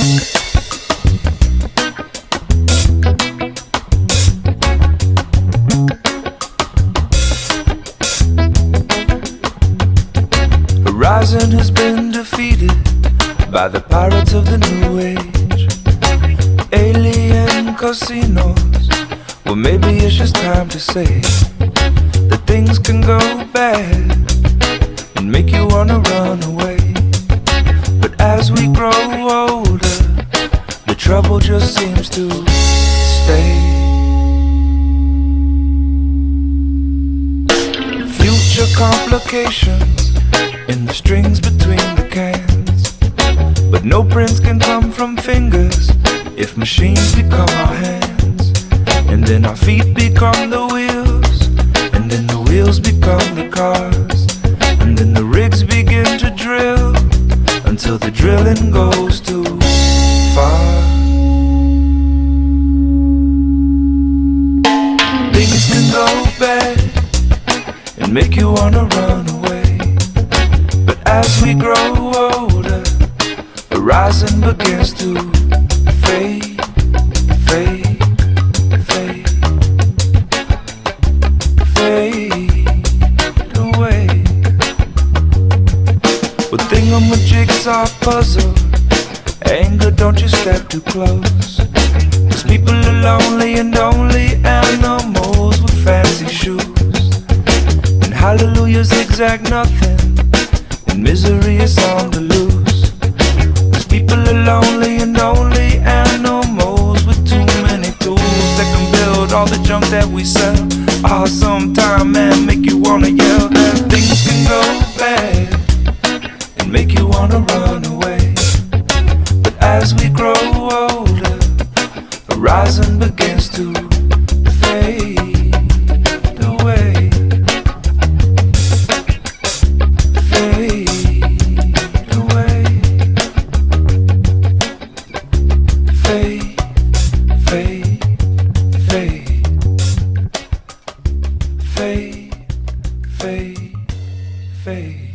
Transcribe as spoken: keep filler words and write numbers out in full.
Horizon has been defeated by the pirates of the new age. Alien casinos. Well, maybe it's just time to say that things can go bad and make you wanna run away. But as we grow older, the trouble just seems to stay. Future complications in the strings between the cans. But no prints can come from fingers if machines become our hands. And then our feet become the wheels, and then the wheels become the cars, and then the rigs begin to drill until the drilling goes too far. Things can go bad and make you wanna run away. As we grow older, the horizon begins to fade, fade, fade, fade away. Well, thingamajig's our puzzle. Anger, don't you step too close, 'cause people are lonely and only animals with fancy shoes. And hallelujah zigzag nothing, misery is on the loose, 'cause people are lonely and only animals with too many tools that can build all the junk that we sell. Ah, sometime, man, make you wanna yell that things can go bad and make you wanna run away. But as we grow older, the horizon begins to fade away. Fade, fade, fade, fade, fade, fade.